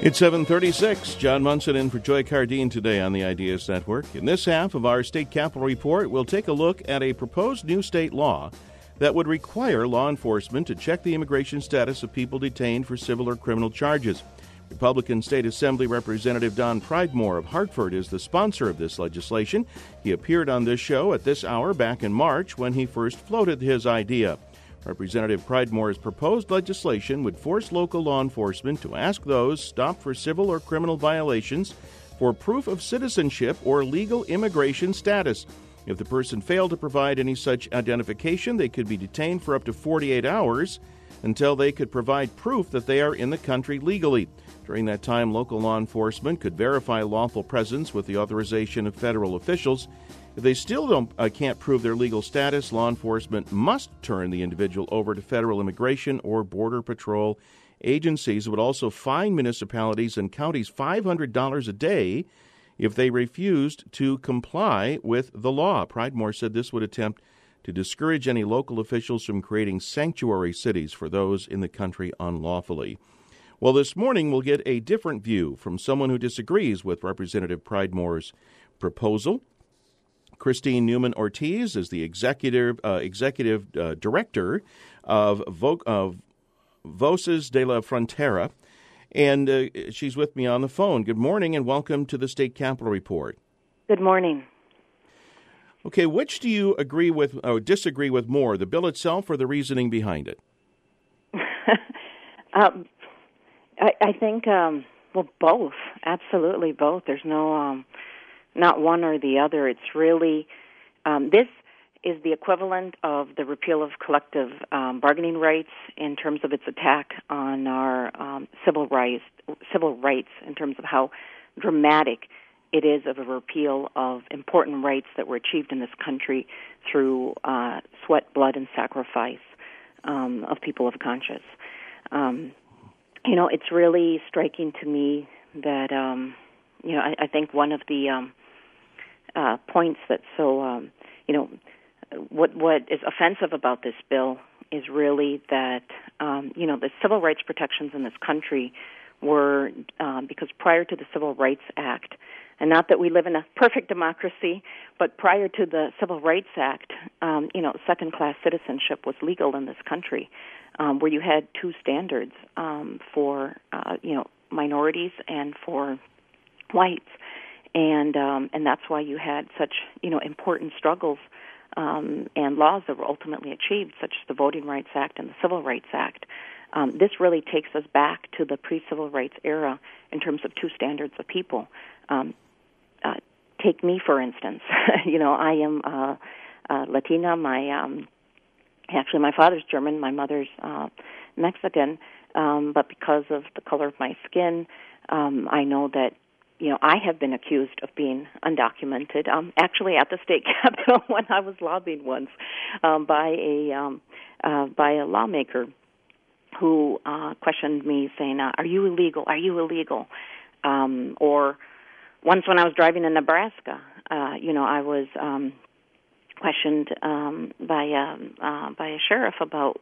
It's 7:36. John Munson in for Joy Cardine today on the Ideas Network. In this half of our State Capitol Report, we'll take a look at a proposed new state law that would require law enforcement to check the immigration status of people detained for civil or criminal charges. Republican State Assembly Representative Don Pridemore of Hartford is the sponsor of this legislation. He appeared on this show at this hour back in March when he first floated his idea. Representative Pridemore's proposed legislation would force local law enforcement to ask those stopped for civil or criminal violations for proof of citizenship or legal immigration status. If the person failed to provide any such identification, they could be detained for up to 48 hours until they could provide proof that they are in the country legally. During that time, local law enforcement could verify lawful presence with the authorization of federal officials. If they still can't prove their legal status, law enforcement must turn the individual over to federal immigration or border patrol agencies. It would also fine municipalities and counties $500 a day if they refused to comply with the law. Pridemore said this would attempt to discourage any local officials from creating sanctuary cities for those in the country unlawfully. Well, this morning we'll get a different view from someone who disagrees with Representative Pridemore's proposal. Christine Newman Ortiz is the executive director of Voces de la Frontera, and she's with me on the phone. Good morning and welcome to the State Capitol Report. Good morning. Okay, which do you agree with or disagree with more, the bill itself or the reasoning behind it? I think, both. Absolutely both. There's no... not one or the other. It's really, this is the equivalent of the repeal of collective bargaining rights in terms of its attack on our civil rights in terms of how dramatic it is of a repeal of important rights that were achieved in this country through sweat, blood, and sacrifice of people of conscience. It's really striking to me that, I think one of the points that's so, what is offensive about this bill is really that, the civil rights protections in this country were, because prior to the Civil Rights Act, and not that we live in a perfect democracy, but prior to the Civil Rights Act, second-class citizenship was legal in this country, where you had two standards for, minorities and for whites. And that's why you had such, important struggles and laws that were ultimately achieved, such as the Voting Rights Act and the Civil Rights Act. This really takes us back to the pre-civil rights era in terms of two standards of people. Take me, for instance. I am Latina. My father's German, my mother's Mexican, but because of the color of my skin, I know that I have been accused of being undocumented. Actually, at the state capitol when I was lobbying once by a lawmaker who questioned me, saying, "Are you illegal? Are you illegal?" Or once when I was driving in Nebraska, I was questioned by a sheriff about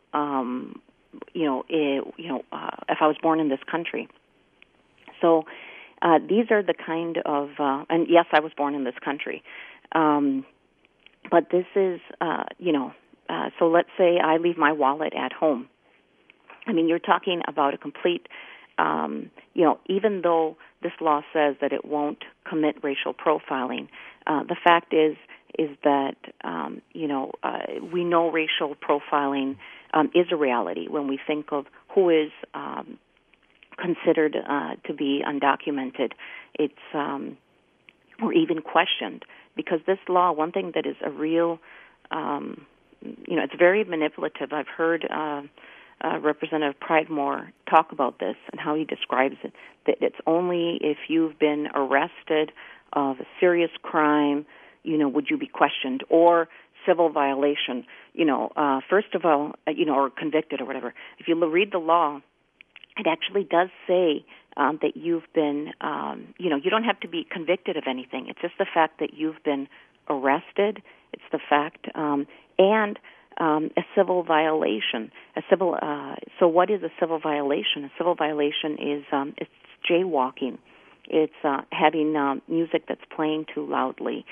if I was born in this country. So. These are the kind of, and yes, I was born in this country, but this is, so let's say I leave my wallet at home. I mean, you're talking about a complete, even though this law says that it won't commit racial profiling, the fact is that, we know racial profiling is a reality when we think of who is considered to be undocumented, it's or even questioned, because this law, one thing that is a real, it's very manipulative. I've heard Representative Pridemore talk about this and how he describes it, that it's only if you've been arrested of a serious crime, would you be questioned, or civil violation, first of all, or convicted or whatever. If you read the law, it actually does say that you've been, you don't have to be convicted of anything. It's just the fact that you've been arrested. It's the fact, and a civil violation. So what is a civil violation? A civil violation is it's jaywalking. It's having music that's playing too loudly.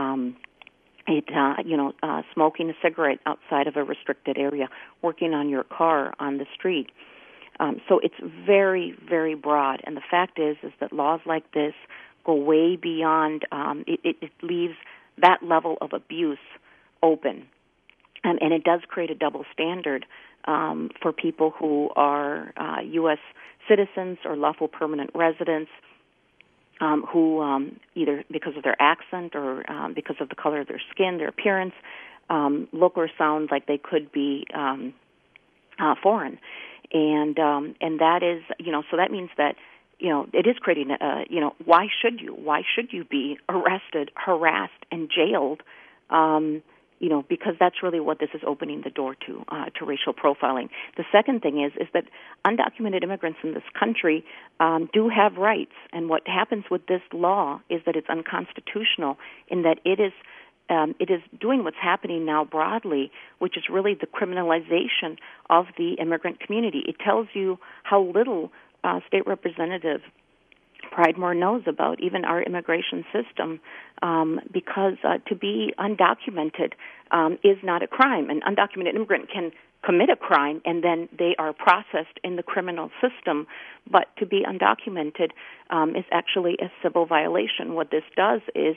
Smoking a cigarette outside of a restricted area, working on your car on the street. So it's very, very broad. And the fact is that laws like this go way beyond. It leaves that level of abuse open, and it does create a double standard for people who are U.S. citizens or lawful permanent residents. Who either because of their accent or because of the color of their skin, their appearance, look or sound like they could be foreign, and that is so that means that it is creating why should you be arrested, harassed, and jailed? Because that's really what this is opening the door to racial profiling. The second thing is that undocumented immigrants in this country do have rights, and what happens with this law is that it's unconstitutional in that it is doing what's happening now broadly, which is really the criminalization of the immigrant community. It tells you how little State Representative Pridemore knows about even our immigration system, because to be undocumented is not a crime. An undocumented immigrant can commit a crime and then they are processed in the criminal system, but to be undocumented is actually a civil violation. What this does is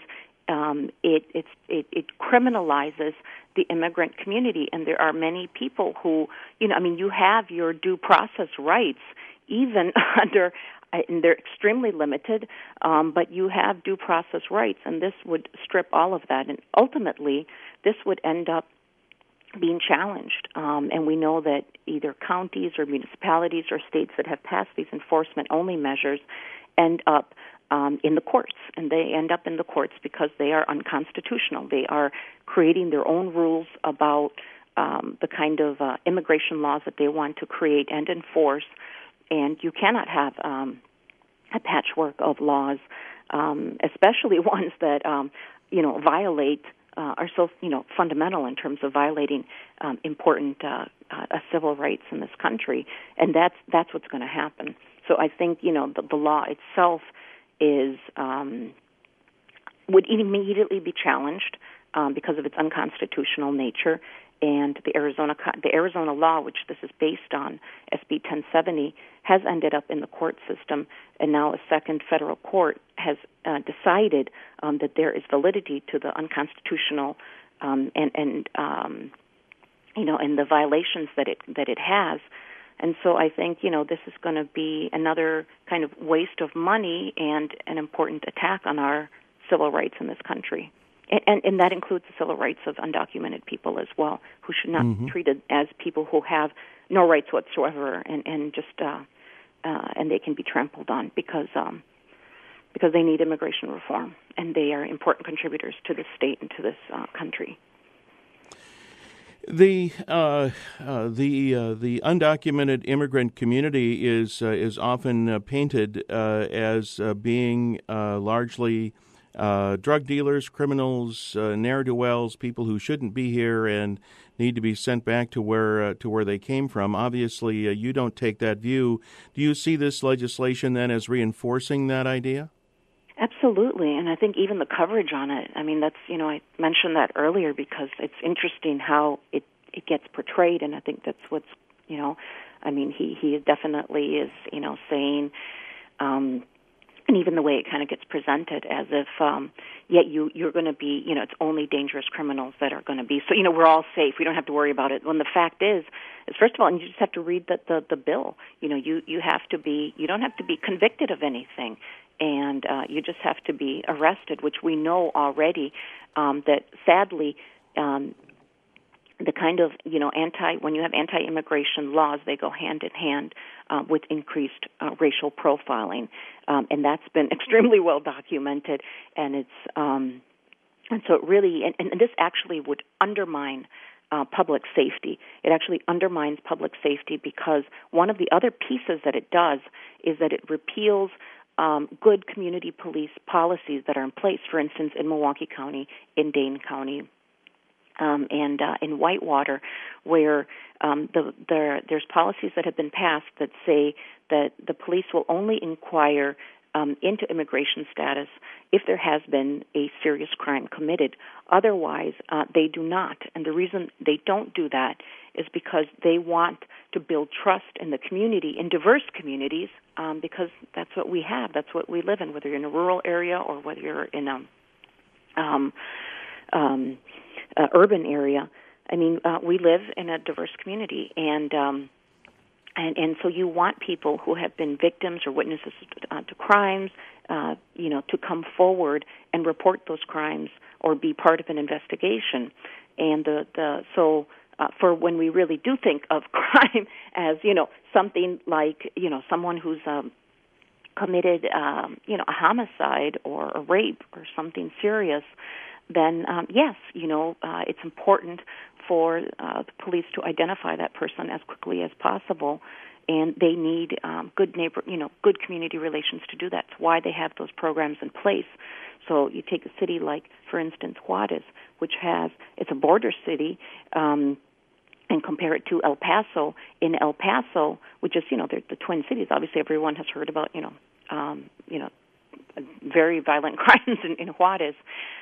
it criminalizes the immigrant community, and there are many people who, you have your due process rights even under. And they're extremely limited, but you have due process rights, and this would strip all of that. And ultimately, this would end up being challenged. And we know that either counties or municipalities or states that have passed these enforcement-only measures end up in the courts. And they end up in the courts because they are unconstitutional. They are creating their own rules about the kind of immigration laws that they want to create and enforce. And you cannot have a patchwork of laws, especially ones that violate are so fundamental in terms of violating important civil rights in this country, and that's what's going to happen. So I think the law itself is would immediately be challenged because of its unconstitutional nature. And the Arizona law, which this is based on, SB 1070, has ended up in the court system, and now a second federal court has decided that there is validity to the unconstitutional and the violations that it has. And so I think this is going to be another kind of waste of money and an important attack on our civil rights in this country. And that includes the civil rights of undocumented people as well, who should not be treated as people who have no rights whatsoever, and just and they can be trampled on because they need immigration reform, and they are important contributors to this state and to this country. The undocumented immigrant community is often painted as being largely drug dealers, criminals, ne'er-do-wells, people who shouldn't be here and need to be sent back to where they came from. Obviously, you don't take that view. Do you see this legislation then as reinforcing that idea? Absolutely, and I think even the coverage on it. I mean, that's I mentioned that earlier because it's interesting how it gets portrayed, and I think that's what's he definitely is saying. And even the way it kind of gets presented as if, you're going to be, it's only dangerous criminals that are going to be. So, we're all safe. We don't have to worry about it. When the fact is first of all, and you just have to read the bill. You don't have to be convicted of anything. And you just have to be arrested, which we know already that sadly the kind of, when you have anti-immigration laws, they go hand in hand with increased racial profiling. And that's been extremely well documented. And it's, and so it really, and this actually would undermine public safety. It actually undermines public safety because one of the other pieces that it does is that it repeals good community police policies that are in place, for instance, in Milwaukee County, in Dane County, and in Whitewater, where there's policies that have been passed that say that the police will only inquire into immigration status if there has been a serious crime committed. Otherwise, they do not. And the reason they don't do that is because they want to build trust in the community, in diverse communities, because that's what we have. That's what we live in, whether you're in a rural area or whether you're in a urban area. I mean, we live in a diverse community, and so you want people who have been victims or witnesses to crimes, to come forward and report those crimes or be part of an investigation. And so for when we really do think of crime as something like someone who's committed a homicide or a rape or something serious, then yes, it's important for the police to identify that person as quickly as possible, and they need good community relations to do that. That's why they have those programs in place. So you take a city like, for instance, Juarez, which it's a border city, and compare it to El Paso. In El Paso, which is they're the twin cities. Obviously, everyone has heard about very violent crimes in Juarez.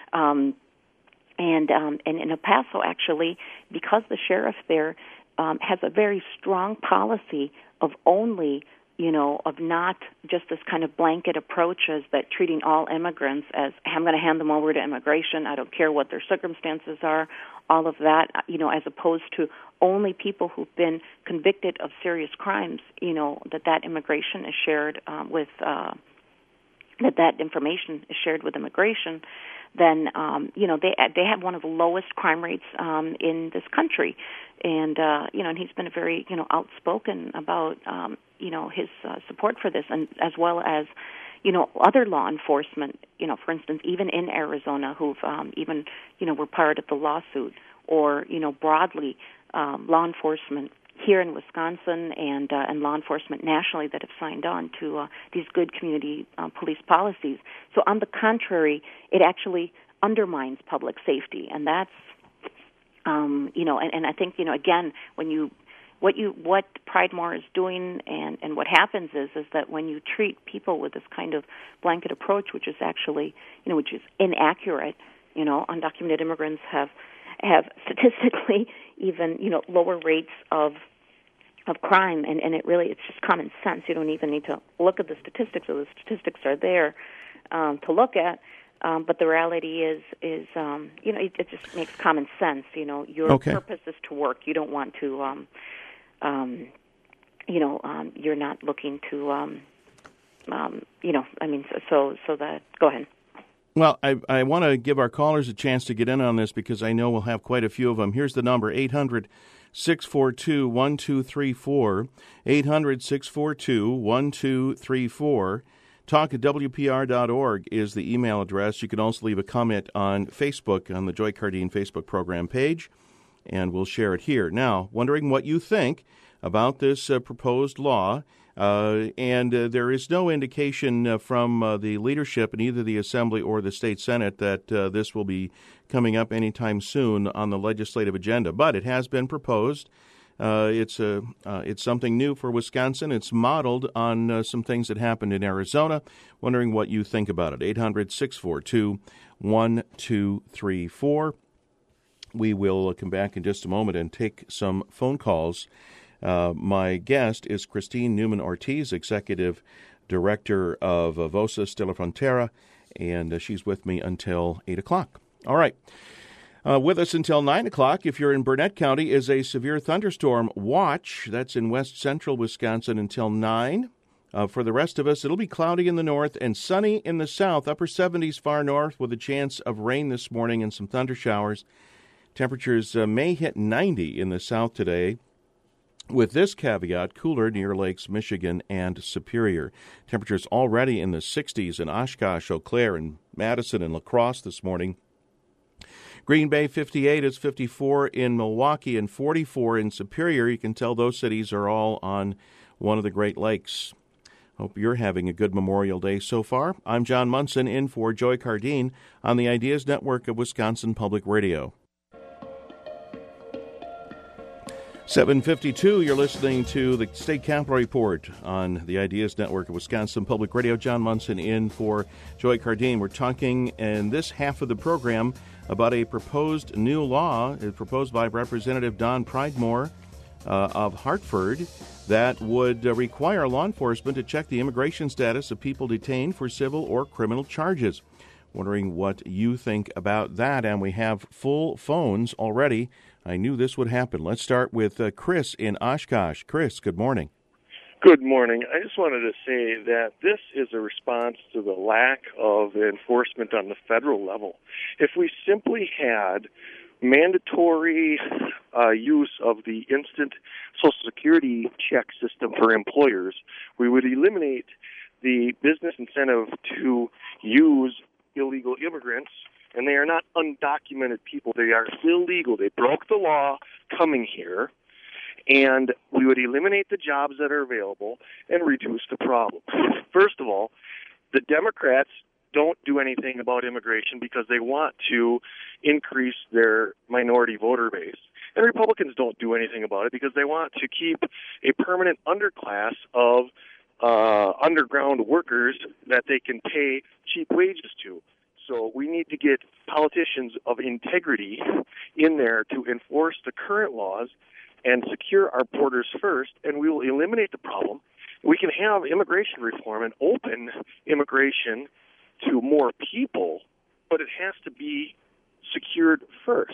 And in El Paso, actually, because the sheriff there has a very strong policy of only, of not just this kind of blanket approaches that treating all immigrants as, I'm going to hand them over to immigration, I don't care what their circumstances are, all of that, as opposed to only people who've been convicted of serious crimes, that immigration is shared with, that information is shared with immigration. Then they have one of the lowest crime rates in this country, and and he's been very outspoken about his support for this, and as well as other law enforcement, for instance, even in Arizona, who've even were part of the lawsuit, or broadly law enforcement here in Wisconsin and law enforcement nationally that have signed on to these good community police policies. So on the contrary, it actually undermines public safety, and that's and I think again what Pride More is doing and what happens is that when you treat people with this kind of blanket approach, which is actually which is inaccurate, undocumented immigrants have statistically even lower rates of crime, and it's just common sense. You don't even need to look at the statistics, or the statistics are there to look at. But the reality is it just makes common sense. Your purpose is to work. You don't want to, you're not looking to, so that. Go ahead. Well, I want to give our callers a chance to get in on this because I know we'll have quite a few of them. Here's the number, 800-642-1234, 800-642-1234. Talk at WPR.org is the email address. You can also leave a comment on Facebook, on the Joy Cardine Facebook program page, and we'll share it here. Now, wondering what you think about this proposed law. And there is no indication from the leadership in either the Assembly or the State Senate that this will be coming up anytime soon on the legislative agenda. But it has been proposed. It's something new for Wisconsin. It's modeled on some things that happened in Arizona. Wondering what you think about it. 800-642-1234. We will come back in just a moment and take some phone calls. My guest is Christine Newman-Ortiz, Executive Director of Voces de la Frontera, and she's with me until 8 o'clock. All right. With us until 9 o'clock, if you're in Burnett County, is a severe thunderstorm watch. That's in west central Wisconsin until 9. For the rest of us, it'll be cloudy in the north and sunny in the south, upper 70s far north with a chance of rain this morning and some thunder showers. Temperatures may hit 90 in the south today. With this caveat, cooler near Lakes Michigan and Superior. Temperatures already in the 60s in Oshkosh, Eau Claire, and Madison and La Crosse this morning. Green Bay 58, it's 54 in Milwaukee and 44 in Superior. You can tell those cities are all on one of the Great Lakes. Hope you're having a good Memorial Day so far. I'm John Munson in for Joy Cardine on the Ideas Network of Wisconsin Public Radio. 7:52, you're listening to the State Capitol Report on the Ideas Network of Wisconsin Public Radio. John Munson in for Joy Cardine. We're talking in this half of the program about a proposed new law proposed by Representative Don Pridemore of Hartford that would require law enforcement to check the immigration status of people detained for civil or criminal charges. Wondering what you think about that, and we have full phones already. I knew this would happen. Let's start with Chris in Oshkosh. Chris, good morning. Good morning. I just wanted to say that this is a response to the lack of enforcement on the federal level. If we simply had mandatory use of the instant Social Security check system for employers, we would eliminate the business incentive to use illegal immigrants. And they are not undocumented people. They are illegal. They broke the law coming here. And we would eliminate the jobs that are available and reduce the problem. First of all, the Democrats don't do anything about immigration because they want to increase their minority voter base. And Republicans don't do anything about it because they want to keep a permanent underclass of underground workers that they can pay cheap wages to. So we need to get politicians of integrity in there to enforce the current laws and secure our borders first, and we will eliminate the problem. We can have immigration reform and open immigration to more people, but it has to be secured first.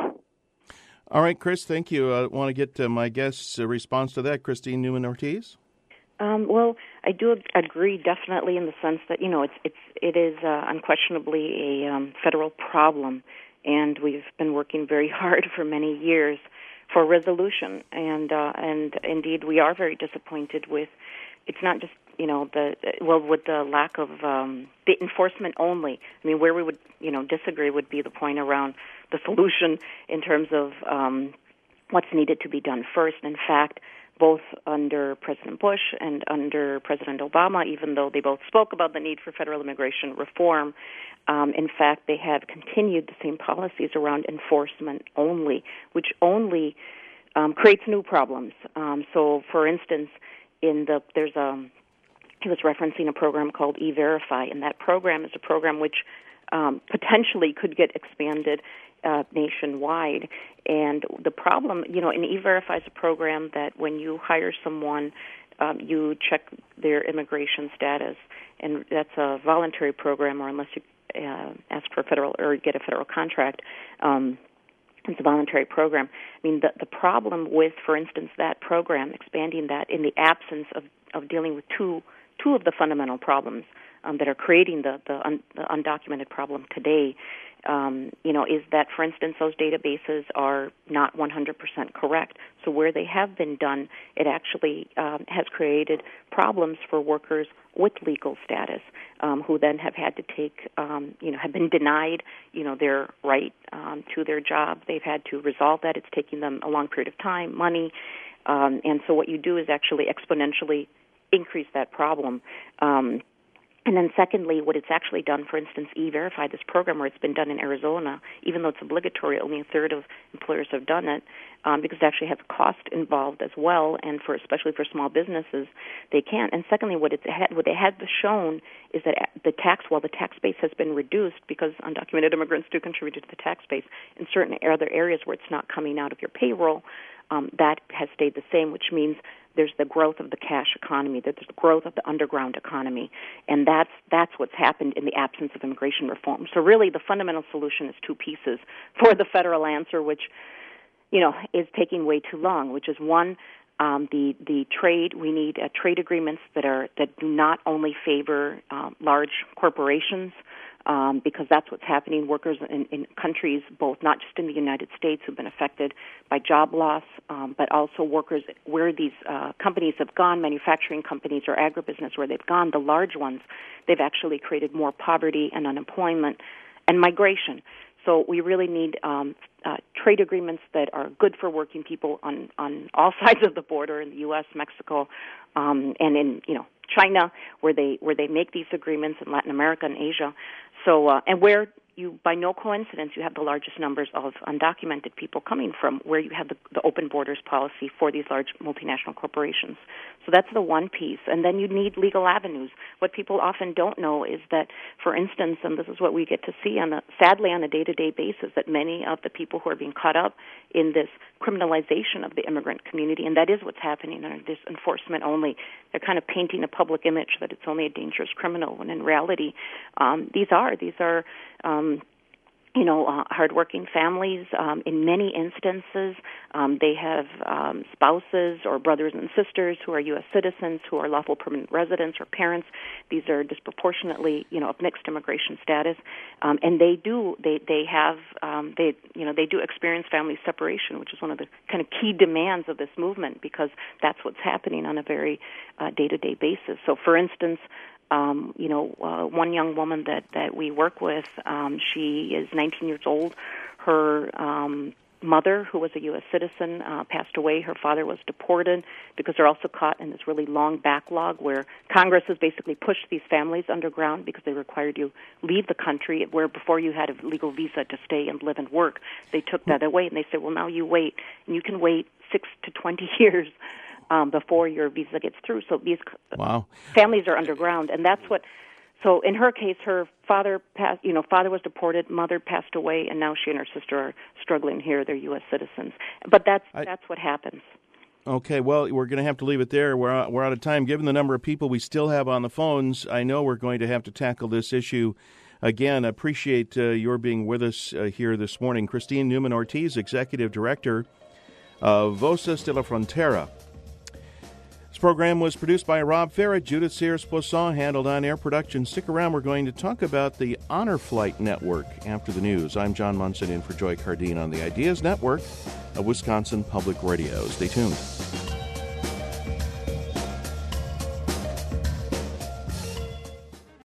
All right, Chris, thank you. I want to get my guest's response to that. Christine Newman-Ortiz? Well, I do agree definitely in the sense that, it is unquestionably a federal problem, and we've been working very hard for many years for resolution, and indeed we are very disappointed with, it's not just, with the lack of the enforcement only. I mean, where we would, disagree would be the point around the solution in terms of what's needed to be done first. In fact, both under President Bush and under President Obama, even though they both spoke about the need for federal immigration reform, in fact, they have continued the same policies around enforcement only, which only creates new problems. So, for instance, he was referencing a program called E-Verify, and that program is a program which potentially could get expanded nationwide. And the problem, in E-Verify is a program that when you hire someone, you check their immigration status, and that's a voluntary program, or unless you ask for a federal or get a federal contract, it's a voluntary program. I mean, the problem with, for instance, that program, expanding that in the absence of dealing with two of the fundamental problems that are creating the undocumented problem today, is that, for instance, those databases are not 100% correct. So where they have been done, it actually has created problems for workers with legal status who then have had to take, have been denied, their right to their job. They've had to resolve that. It's taking them a long period of time, money. And so what you do is actually exponentially increase that problem. And then secondly, what it's actually done, for instance, E-Verify, this program where it's been done in Arizona, even though it's obligatory, only a third of employers have done it, because it actually has a cost involved as well, and especially for small businesses, they can't. And secondly, what they had shown is that while the tax base has been reduced, because undocumented immigrants do contribute to the tax base, in certain other areas where it's not coming out of your payroll, that has stayed the same, which means there's the growth of the cash economy, there's the growth of the underground economy, and that's what's happened in the absence of immigration reform. So really the fundamental solution is two pieces for the federal answer, which, is taking way too long, which is one, the trade. We need trade agreements that do not only favor large corporations, because that's what's happening. Workers in countries, both not just in the United States, who've been affected by job loss, but also workers where these companies have gone, manufacturing companies or agribusiness where they've gone, the large ones, they've actually created more poverty and unemployment and migration. So we really need trade agreements that are good for working people on all sides of the border in the U.S., Mexico, and in China, where they make these agreements, in Latin America and Asia. So and where you by no coincidence, you have the largest numbers of undocumented people coming from where you have the open borders policy for these large multinational corporations. So that's the one piece. And then you need legal avenues. What people often don't know is that, for instance, and this is what we get to see sadly on a day-to-day basis, that many of the people who are being caught up in this criminalization of the immigrant community, and that is what's happening under this enforcement only. They're kind of painting a public image that it's only a dangerous criminal, when in reality, these are hardworking families. In many instances, they have spouses or brothers and sisters who are U.S. citizens, who are lawful permanent residents or parents. These are disproportionately, of mixed immigration status, and they do experience family separation, which is one of the kind of key demands of this movement, because that's what's happening on a very day-to-day basis. So, for instance, one young woman that we work with, she is 19 years old. Her mother, who was a U.S. citizen, passed away. Her father was deported because they're also caught in this really long backlog where Congress has basically pushed these families underground because they required you leave the country, where before you had a legal visa to stay and live and work. They took that away, and they said, well, now you wait. And you can wait 6 to 20 years before your visa gets through. So these families are underground, and that's what. So in her case, her father passed. Father was deported, mother passed away, and now she and her sister are struggling here. They're U.S. citizens, but that's what happens. Okay, well, we're going to have to leave it there. We're out of time. Given the number of people we still have on the phones, I know we're going to have to tackle this issue again. Appreciate your being with us here this morning, Christine Newman-Ortiz, Executive Director of Voces de la Frontera. This program was produced by Rob Farrett. Judith Sears-Poisson handled on-air production. Stick around. We're going to talk about the Honor Flight Network after the news. I'm John Munson in for Joy Cardine on the Ideas Network of Wisconsin Public Radio. Stay tuned.